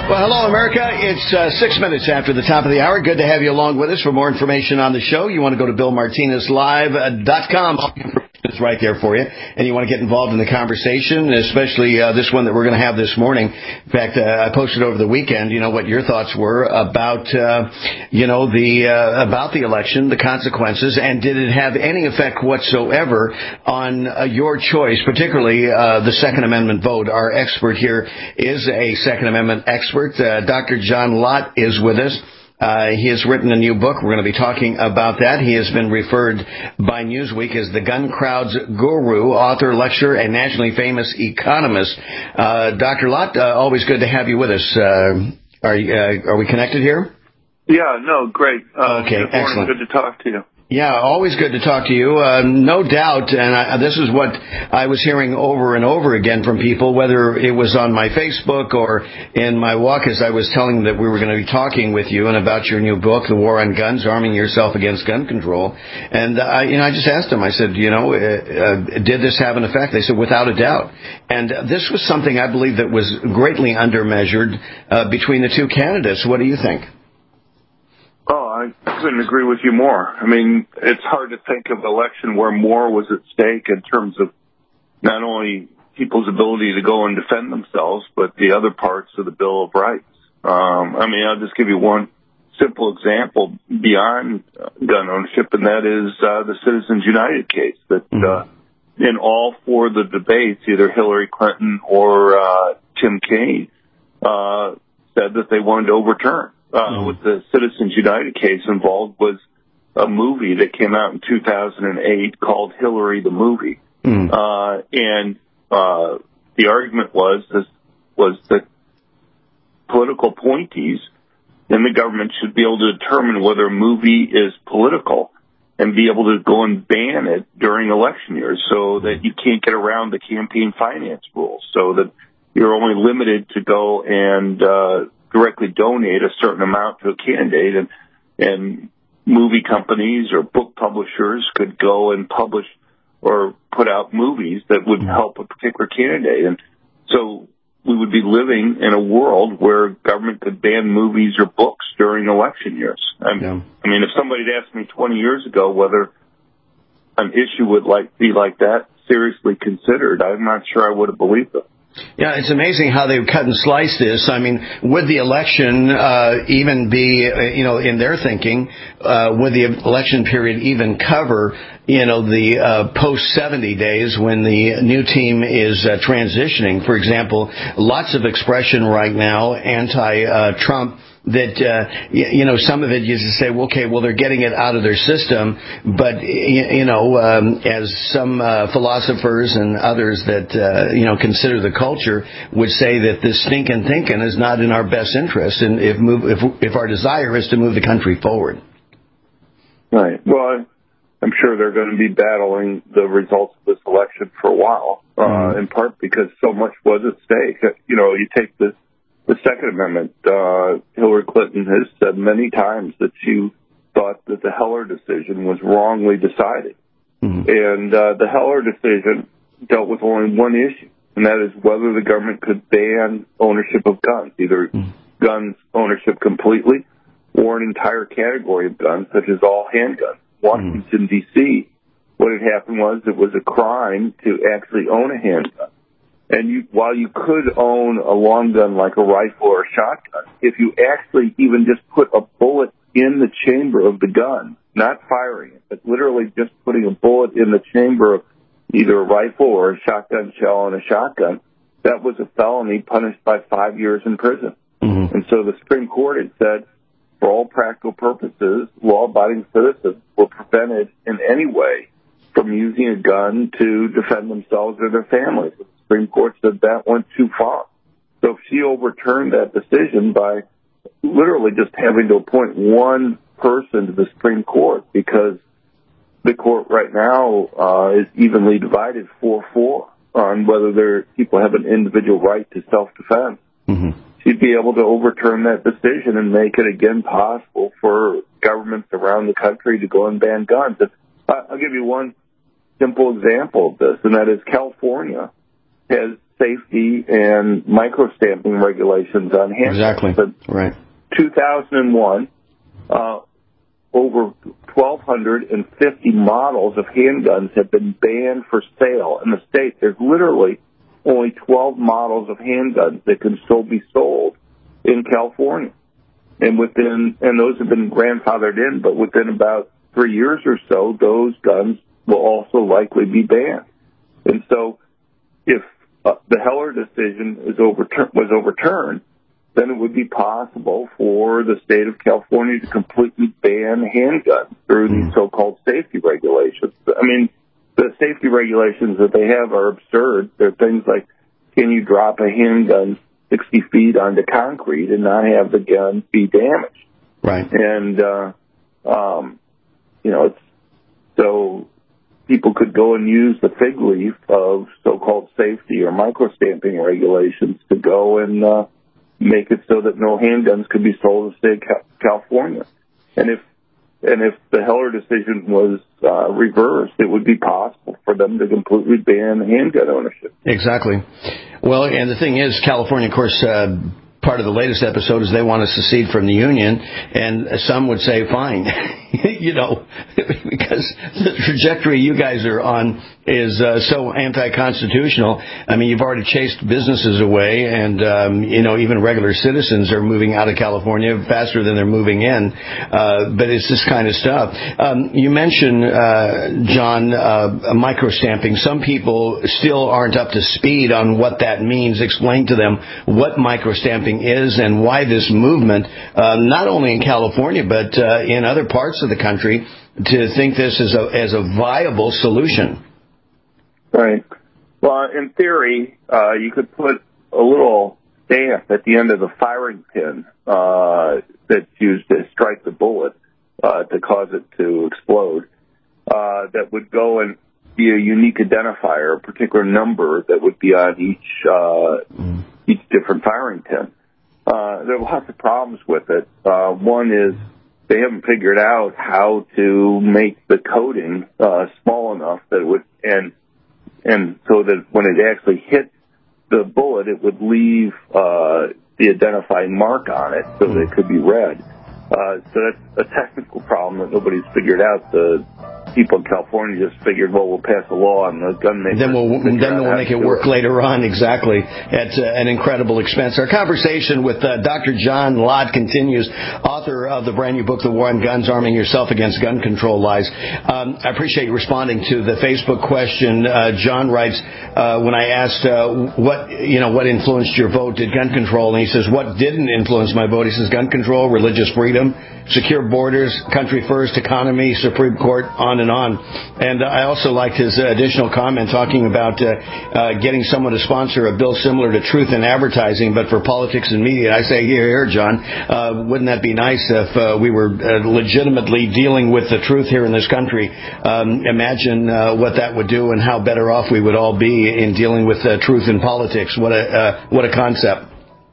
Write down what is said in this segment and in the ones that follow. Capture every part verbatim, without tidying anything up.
Well, hello, America. It's uh, six minutes after the top of the hour. Good to have you along with us. For more information on the show, you want to go to bill martinez live dot com. It's right there for you. And you want to get involved in the conversation, especially uh, this one that we're going to have this morning. In fact, uh, I posted over the weekend, you know, what your thoughts were about, uh, you know, the uh, about the election, the consequences, and did it have any effect whatsoever on uh, your choice, particularly uh, the Second Amendment vote. Our expert here is a Second Amendment expert. Uh, Doctor John Lott is with us. Uh, he has written a new book. We're going to be talking about that. He has been referred by Newsweek as the gun crowd's guru, author, lecturer, and nationally famous economist. Uh, Doctor Lott, uh, always good to have you with us. Uh, are, uh, are we connected here? Yeah, no, great. Uh, okay, good excellent. Good to talk to you. Yeah, always good to talk to you. Uh, no doubt, and I, this is what I was hearing over and over again from people, whether it was on my Facebook or in my walk as I was telling them that we were going to be talking with you and about your new book, The War on Guns, Arming Yourself Against Gun Control. And I, you know, I just asked them, I said, you know, uh, uh, did this have an effect? They said, without a doubt. And this was something I believe that was greatly undermeasured uh, between the two candidates. What do you think? Oh, I couldn't agree with you more. I mean, it's hard to think of an election where more was at stake in terms of not only people's ability to go and defend themselves, but the other parts of the Bill of Rights. Um, I mean, I'll just give you one simple example beyond uh, gun ownership, and that is uh, the Citizens United case that uh, in all four of the debates, either Hillary Clinton or uh, Tim Kaine uh, said that they wanted to overturn. Uh, mm. What the Citizens United case involved was a movie that came out in two thousand eight called Hillary the Movie. Mm. Uh, and uh, the argument was this, was that political appointees in the government should be able to determine whether a movie is political and be able to go and ban it during election years so that you can't get around the campaign finance rules, so that you're only limited to go and uh directly donate a certain amount to a candidate, and, and movie companies or book publishers could go and publish or put out movies that would help a particular candidate. And so we would be living in a world where government could ban movies or books during election years. I mean, yeah. I mean if somebody had asked me twenty years ago whether an issue would like be like that seriously considered, I'm not sure I would have believed it. Yeah, it's amazing how they've cut and sliced this. I mean, would the election uh, even be, uh, you know, in their thinking, uh, would the election period even cover, you know, the uh, post seventy days when the new team is uh, transitioning? For example, lots of expression right now, anti-Trump, uh, that, uh, you, you know, some of it you just say, well, okay, well, they're getting it out of their system. But, you, you know, um, as some uh, philosophers and others that, uh, you know, consider the culture would say that this stinking thinking is not in our best interest, and if, move, if, if our desire is to move the country forward. Right. Well, I'm sure they're going to be battling the results of this election for a while, uh, mm-hmm. in part because so much was at stake. You know, you take this. The Second Amendment, uh, Hillary Clinton has said many times that she thought that the Heller decision was wrongly decided. Mm-hmm. And uh, the Heller decision dealt with only one issue, and that is whether the government could ban ownership of guns, either mm-hmm. guns ownership completely or an entire category of guns, such as all handguns. Washington, mm-hmm. D C, what had happened was it was a crime to actually own a handgun. And you, while you could own a long gun like a rifle or a shotgun, if you actually even just put a bullet in the chamber of the gun, not firing it, but literally just putting a bullet in the chamber of either a rifle or a shotgun shell in a shotgun, that was a felony punished by five years in prison. Mm-hmm. And so the Supreme Court had said, for all practical purposes, law-abiding citizens were prevented in any way from using a gun to defend themselves or their families. The Supreme Court said that went too far. So if she overturned that decision by literally just having to appoint one person to the Supreme Court, because the court right now uh, is evenly divided four four on whether there people have an individual right to self-defense, mm-hmm. she'd be able to overturn that decision and make it again possible for governments around the country to go and ban guns. And I'll give you one simple example of this, and that is California has safety and micro-stamping regulations on handguns. Exactly. But right. two thousand one, uh, over twelve fifty models of handguns have been banned for sale in the state. There's literally only twelve models of handguns that can still be sold in California. And within, and those have been grandfathered in, but within about three years or so, those guns will also likely be banned. And so if uh, the Heller decision is overtur- was overturned, then it would be possible for the state of California to completely ban handguns through mm. these so-called safety regulations. I mean, the safety regulations that they have are absurd. They're things like, can you drop a handgun sixty feet onto concrete and not have the gun be damaged? Right. And, uh, um, you know, it's, so people could go and use the fig leaf of so-called safety or micro-stamping regulations to go and uh, make it so that no handguns could be sold in the state of California. And if and if the Heller decision was uh, reversed, it would be possible for them to completely ban handgun ownership. Exactly. Well, and the thing is, California, of course, uh, part of the latest episode is they want to secede from the union, and some would say, fine, you know, because the trajectory you guys are on is uh, so anti-constitutional. I mean, you've already chased businesses away, and, um, you know, even regular citizens are moving out of California faster than they're moving in. Uh, but it's this kind of stuff. Um, you mentioned, uh, John, uh, micro-stamping. Some people still aren't up to speed on what that means. Explain to them what micro-stamping is and why this movement, uh, not only in California, but uh, in other parts of the country, to think this is a, as a viable solution. Right. Well, in theory, uh, you could put a little stamp at the end of the firing pin uh, that's used to strike the bullet uh, to cause it to explode. Uh, that would go and be a unique identifier, a particular number that would be on each uh, mm. each different firing pin. Uh, there are lots of problems with it. Uh, one is they haven't figured out how to make the coating uh, small enough that it would, and and so that when it actually hit the bullet, it would leave uh, the identifying mark on it so that it could be read. Uh, so that's a technical problem that nobody's figured out. The people in California just figured, well, we'll pass a law and the gun makers. Then we'll then we'll make it work it. later on. Exactly, at uh, an incredible expense. Our conversation with uh, Doctor John Lott continues, author of the brand new book, The War on Guns: Arming Yourself Against Gun Control Lies. Um, I appreciate you responding to the Facebook question. Uh, John writes, uh, when I asked uh, what you know what influenced your vote, did gun control, and he says, what didn't influence my vote? He says, gun control, religious freedom, secure borders, country first, economy, Supreme Court, on and on. And uh, I also liked his uh, additional comment talking about uh, uh, getting someone to sponsor a bill similar to Truth in Advertising, but for politics and media. I say, here, here, John, uh, wouldn't that be nice if uh, we were uh, legitimately dealing with the truth here in this country? Um, imagine uh, what that would do and how better off we would all be in dealing with uh, truth in politics. What a uh, what a concept.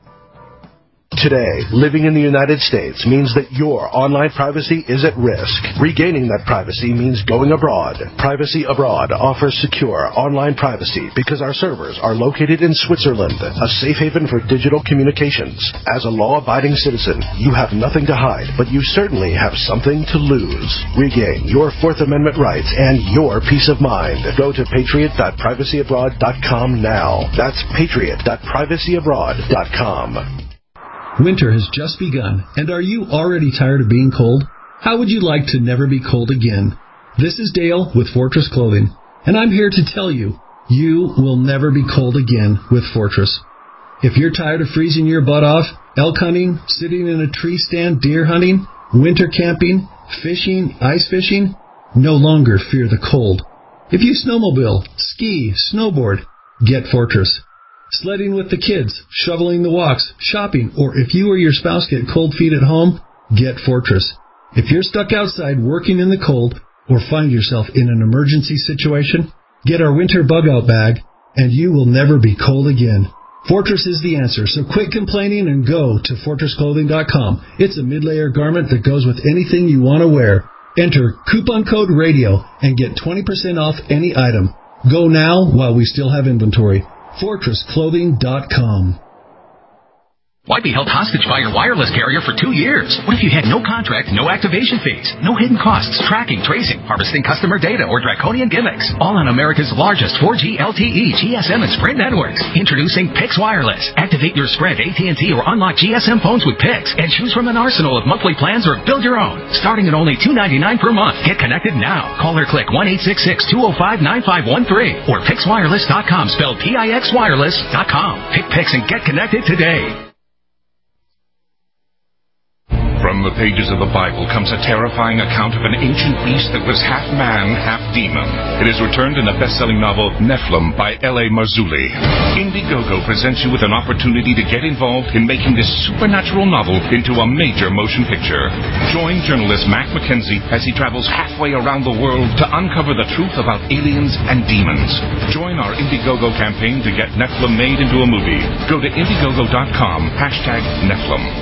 Today, living in the United States means that your online privacy is at risk. Regaining that privacy means going abroad. Privacy Abroad offers secure online privacy because our servers are located in Switzerland, a safe haven for digital communications. As a law-abiding citizen, you have nothing to hide, but you certainly have something to lose. Regain your Fourth Amendment rights and your peace of mind. Go to patriot dot privacy abroad dot com now. That's patriot dot privacy abroad dot com. Winter has just begun, and are you already tired of being cold? How would you like to never be cold again? This is Dale with Fortress Clothing, and I'm here to tell you, you will never be cold again with Fortress. If you're tired of freezing your butt off, elk hunting, sitting in a tree stand, deer hunting, winter camping, fishing, ice fishing, no longer fear the cold. If you snowmobile, ski, snowboard, get Fortress. Sledding with the kids, shoveling the walks, shopping, or if you or your spouse get cold feet at home, get Fortress. If you're stuck outside working in the cold or find yourself in an emergency situation, get our winter bug-out bag, and you will never be cold again. Fortress is the answer, so quit complaining and go to fortress clothing dot com. It's a mid-layer garment that goes with anything you want to wear. Enter coupon code RADIO and get twenty percent off any item. Go now while we still have inventory. fortress clothing dot com. Why be held hostage by your wireless carrier for two years? What if you had no contract, no activation fees, no hidden costs, tracking, tracing, harvesting customer data, or draconian gimmicks? All on America's largest four G L T E, G S M, and Sprint networks. Introducing Pix Wireless. Activate your Sprint, A T and T, or unlock G S M phones with Pix and choose from an arsenal of monthly plans or build your own. Starting at only two dollars and ninety-nine cents per month. Get connected now. Call or click one eight six six, two oh five, nine five one three or pix wireless dot com, spelled P I X wireless dot com. Pick Pix and get connected today. From the pages of the Bible comes a terrifying account of an ancient beast that was half man, half demon. It is returned in the best-selling novel Nephilim by L A Marzulli. Indiegogo presents you with an opportunity to get involved in making this supernatural novel into a major motion picture. Join journalist Mac McKenzie as he travels halfway around the world to uncover the truth about aliens and demons. Join our Indiegogo campaign to get Nephilim made into a movie. Go to Indiegogo dot com, hashtag Nephilim.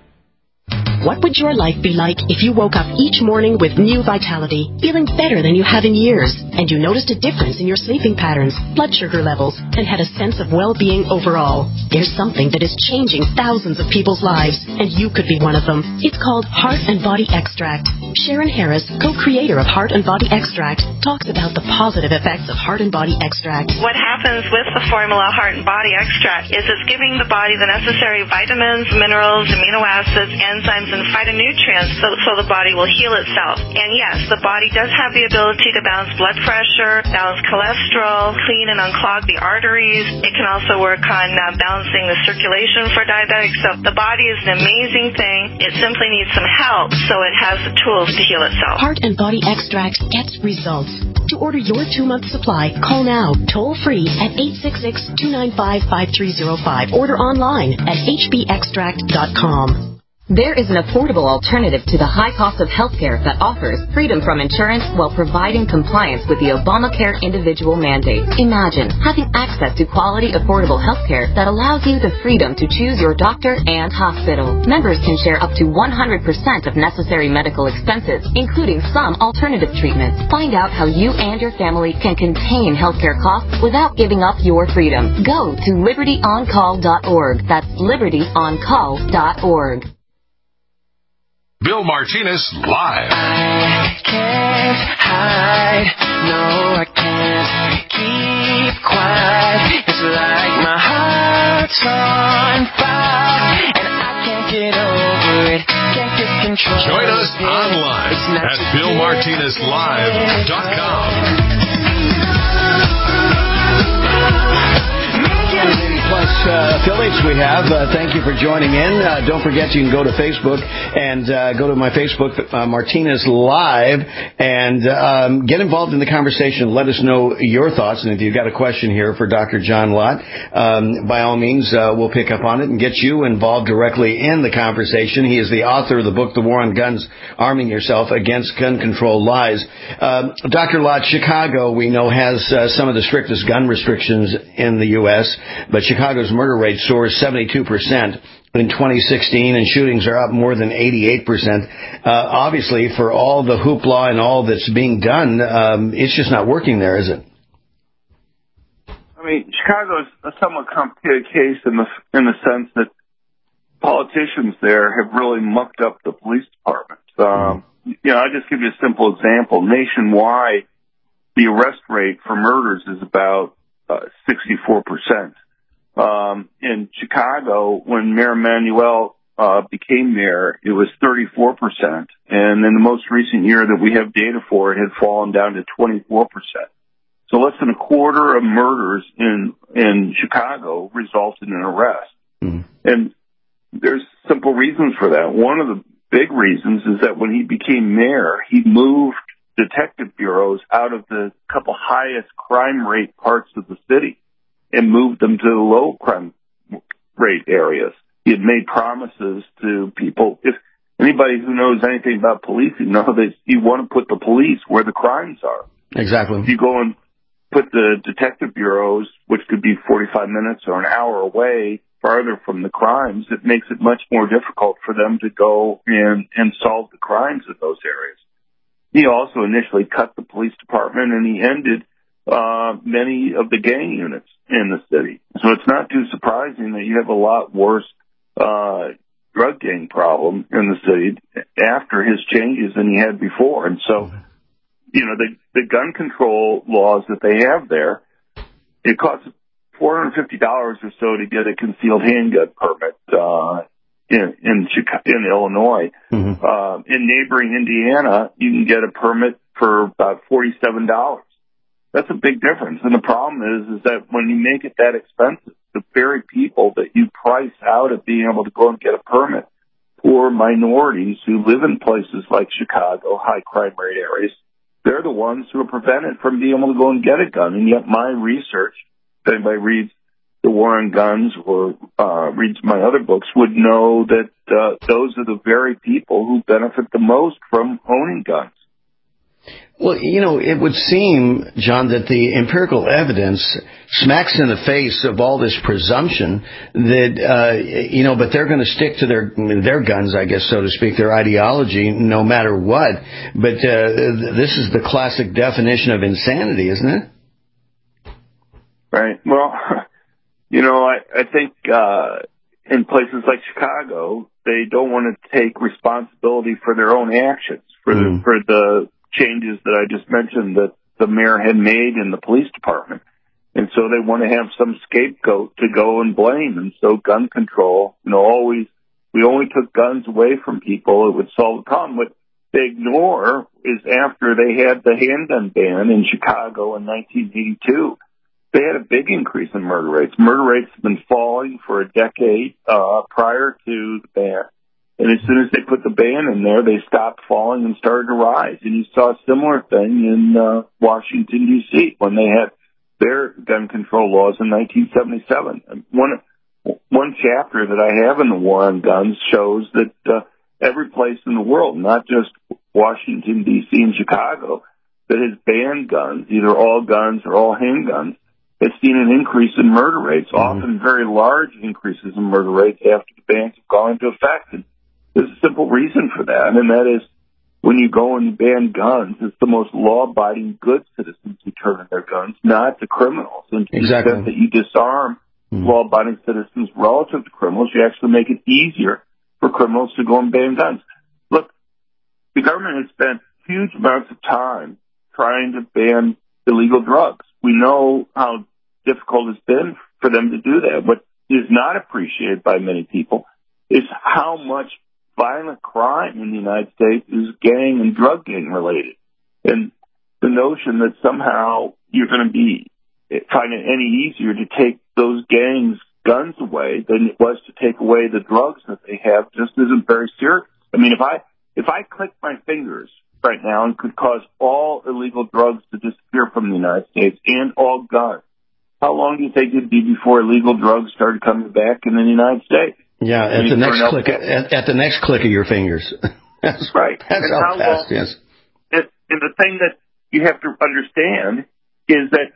What would your life be like if you woke up each morning with new vitality, feeling better than you have in years, and you noticed a difference in your sleeping patterns, blood sugar levels, and had a sense of well-being overall? There's something that is changing thousands of people's lives, and you could be one of them. It's called Heart and Body Extract. Sharon Harris, co-creator of Heart and Body Extract, talks about the positive effects of Heart and Body Extract. What happens with the formula Heart and Body Extract is it's giving the body the necessary vitamins, minerals, amino acids, enzymes, and phytonutrients so, so the body will heal itself. And yes, the body does have the ability to balance blood pressure, balance cholesterol, clean and unclog the arteries. It can also work on uh, balancing the circulation for diabetics. So the body is an amazing thing. It simply needs some help so it has the tools to heal itself. Heart and Body Extract gets results. To order your two-month supply, call now, toll-free at eight six six, two nine five, five three zero five. Order online at h b extract dot com. There is an affordable alternative to the high cost of health care that offers freedom from insurance while providing compliance with the Obamacare individual mandate. Imagine having access to quality, affordable health care that allows you the freedom to choose your doctor and hospital. Members can share up to one hundred percent of necessary medical expenses, including some alternative treatments. Find out how you and your family can contain healthcare costs without giving up your freedom. Go to liberty on call dot org. That's liberty on call dot org. Bill Martinez Live. I can't hide, no I can't keep quiet. It's like my heart's on fire, and I can't get over it, can't get control. Join us online at bill martinez live dot com. Plus uh, affiliates we have. Uh, thank you for joining in. Uh, don't forget you can go to Facebook and uh, go to my Facebook, uh, Martinez Live, and um, get involved in the conversation. Let us know your thoughts. And if you've got a question here for Doctor John Lott, um, by all means, uh, we'll pick up on it and get you involved directly in the conversation. He is the author of the book, The War on Guns, Arming Yourself Against Gun Control Lies. Um, Doctor Lott, Chicago, we know, has uh, some of the strictest gun restrictions in the U S, but Chicago's murder rate soars seventy-two percent in twenty sixteen, and shootings are up more than eighty-eight percent. Uh, obviously, for all the hoopla and all that's being done, um, it's just not working there, is it? I mean, Chicago is a somewhat complicated case in the in the sense that politicians there have really mucked up the police department. Um, you know, I'll just give you a simple example. Nationwide, the arrest rate for murders is about uh, sixty-four percent. Um, in Chicago, when Mayor Emanuel uh, became mayor, it was thirty-four percent. And in the most recent year that we have data for, it had fallen down to twenty-four percent. So less than a quarter of murders in in Chicago resulted in an arrest. Mm-hmm. And there's simple reasons for that. One of the big reasons is that when he became mayor, he moved detective bureaus out of the couple highest crime rate parts of the city and moved them to the low crime rate areas. He had made promises to people. If anybody who knows anything about policing knows that you want to put the police where the crimes are. Exactly. If you go and put the detective bureaus, which could be forty-five minutes or an hour away, farther from the crimes, it makes it much more difficult for them to go and, and solve the crimes in those areas. He also initially cut the police department, and he ended uh, many of the gang units in the city. So it's not too surprising that you have a lot worse uh, drug gang problem in the city after his changes than he had before. And so, you know, the, the gun control laws that they have there, it costs four hundred fifty dollars or so to get a concealed handgun permit uh, in in, Chicago, in Illinois. Mm-hmm. Uh, in neighboring Indiana, you can get a permit for about forty-seven dollars. That's a big difference. And the problem is, is that when you make it that expensive, the very people that you price out of being able to go and get a permit, poor minorities who live in places like Chicago, high crime rate areas, they're the ones who are prevented from being able to go and get a gun. And yet my research, if anybody reads The War on Guns or uh, reads my other books, would know that uh, those are the very people who benefit the most from owning guns. Well, you know, it would seem, John, that the empirical evidence smacks in the face of all this presumption that, uh, you know, but they're going to stick to their their guns, I guess, so to speak, their ideology, no matter what. But uh, this is the classic definition of insanity, isn't it? Right. Well, you know, I, I think uh, in places like Chicago, they don't want to take responsibility for their own actions, for mm. the, for the changes that I just mentioned that the mayor had made in the police department. And so they want to have some scapegoat to go and blame. And so gun control, you know, always, we only took guns away from people, it would solve the problem. What they ignore is after they had the handgun ban in Chicago in nineteen eighty-two, they had a big increase in murder rates. Murder rates have been falling for a decade uh, prior to the ban. And as soon as they put the ban in there, they stopped falling and started to rise. And you saw a similar thing in uh, Washington, D C when they had their gun control laws in nineteen seventy-seven. One, one chapter that I have in The War on Guns shows that uh, every place in the world, not just Washington, D C and Chicago, that has banned guns, either all guns or all handguns, has seen an increase in murder rates, mm-hmm. often very large increases in murder rates after the bans have gone into effect. And there's a simple reason for that, and that is when you go and ban guns, it's the most law-abiding good citizens who turn in their guns, not the criminals. And to exactly. the extent that you disarm mm. law-abiding citizens relative to criminals, you actually make it easier for criminals to go and ban guns. Look, the government has spent huge amounts of time trying to ban illegal drugs. We know how difficult it's been for them to do that. What is not appreciated by many people is how much violent crime in the United States is gang and drug gang related. And the notion that somehow you're going to be find it any easier to take those gangs' guns away than it was to take away the drugs that they have just isn't very serious. I mean, if I if I clicked my fingers right now and could cause all illegal drugs to disappear from the United States and all guns, how long do you think it'd be before illegal drugs started coming back in the United States? Yeah, at the next click, at, at the next click of your fingers. That's right. That's and how, how fast, long, yes. And, and the thing that you have to understand is that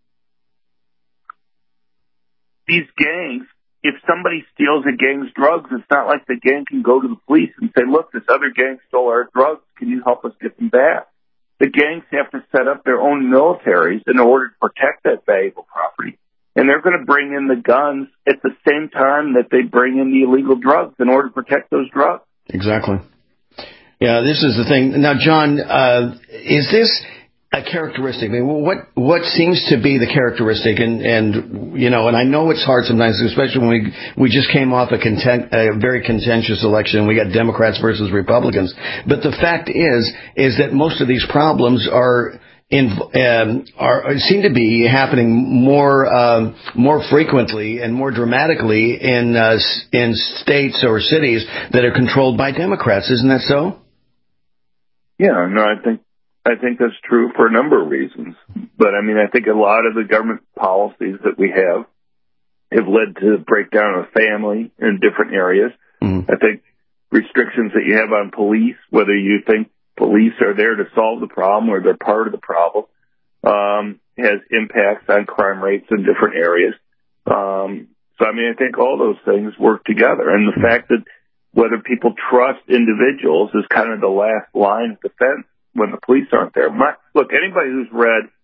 these gangs, if somebody steals a gang's drugs, it's not like the gang can go to the police and say, look, this other gang stole our drugs. Can you help us get them back? The gangs have to set up their own militaries in order to protect that valuable property. And they're going to bring in the guns at the same time that they bring in the illegal drugs in order to protect those drugs. Exactly. Yeah, this is the thing. Now, John, uh, is this a characteristic? I mean, what what seems to be the characteristic? And, and you know, and I know it's hard sometimes, especially when we we just came off a, content, a very contentious election. We got Democrats versus Republicans. But the fact is, is that most of these problems are In, um, are seem to be happening more uh, more frequently and more dramatically in uh, in states or cities that are controlled by Democrats. Isn't that so? Yeah, no, I think I think that's true for a number of reasons. But I mean, I think a lot of the government policies that we have have led to the breakdown of family in different areas. Mm-hmm. I think restrictions that you have on police, whether you think police are there to solve the problem or they're part of the problem, um, has impacts on crime rates in different areas. Um, so, I mean, I think all those things work together. And the fact that whether people trust individuals is kind of the last line of defense when the police aren't there. My, look, anybody who's read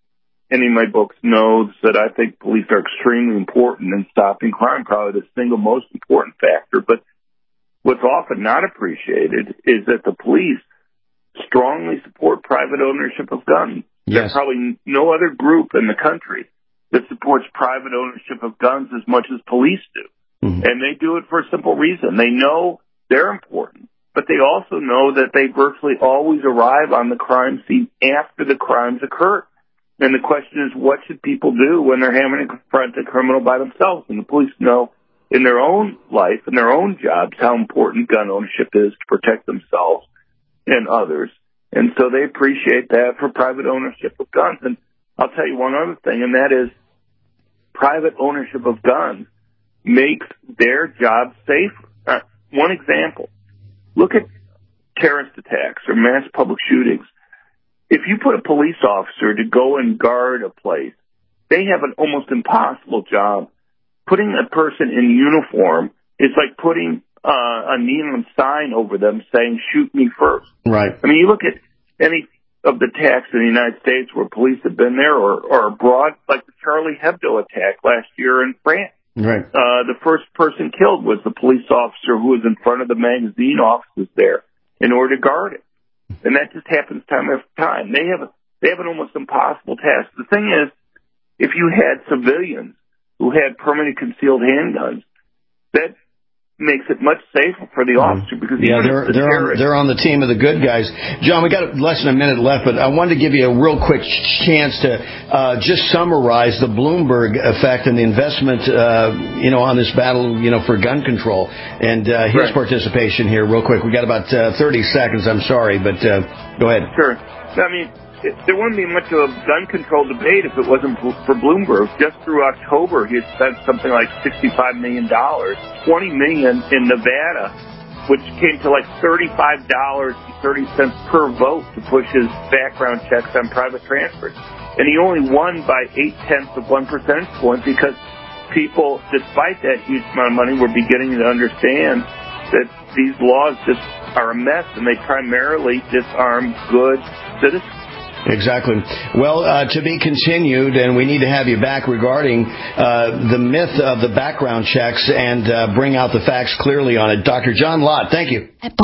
any of my books knows that I think police are extremely important in stopping crime, probably the single most important factor. But what's often not appreciated is that the police strongly support private ownership of guns. Yes. There's probably no other group in the country that supports private ownership of guns as much as police do. Mm-hmm. And they do it for a simple reason. They know they're important, but they also know that they virtually always arrive on the crime scene after the crimes occur. And the question is, what should people do when they're having to confront a criminal by themselves? And the police know in their own life, in their own jobs, how important gun ownership is to protect themselves and others. And so they appreciate that for private ownership of guns. And I'll tell you one other thing, and that is private ownership of guns makes their job safer. Uh, one example, look at terrorist attacks or mass public shootings. If you put a police officer to go and guard a place, they have an almost impossible job. Putting a person in uniform is like putting uh, a neon sign over them saying, shoot me first. Right. I mean, you look at any of the attacks in the United States where police have been there or, or abroad, like the Charlie Hebdo attack last year in France. Right. Uh, the first person killed was the police officer who was in front of the magazine offices there in order to guard it. And that just happens time after time. They have a, they have an almost impossible task. The thing is, if you had civilians who had permanently concealed handguns, that makes it much safer for the officer because yeah, they're the they're on, they're on the team of the good guys. John, we got less than a minute left, but I wanted to give you a real quick chance to uh, just summarize the Bloomberg effect and the investment, uh, you know, on this battle, you know, for gun control and uh, his right. participation here, real quick. We got about uh, thirty seconds. I'm sorry, but uh, go ahead. Sure. I mean, it, there wouldn't be much of a gun control debate if it wasn't for Bloomberg. Just through October, he had spent something like sixty-five million dollars, twenty million dollars in Nevada, which came to like thirty-five dollars and thirty cents per vote to push his background checks on private transfers. And he only won by eight-tenths of one percentage point because people, despite that huge amount of money, were beginning to understand that these laws just are a mess and they primarily disarm good citizens. Exactly. Well, uh, to be continued, and we need to have you back regarding uh, the myth of the background checks and uh, bring out the facts clearly on it. Doctor John Lott, thank you.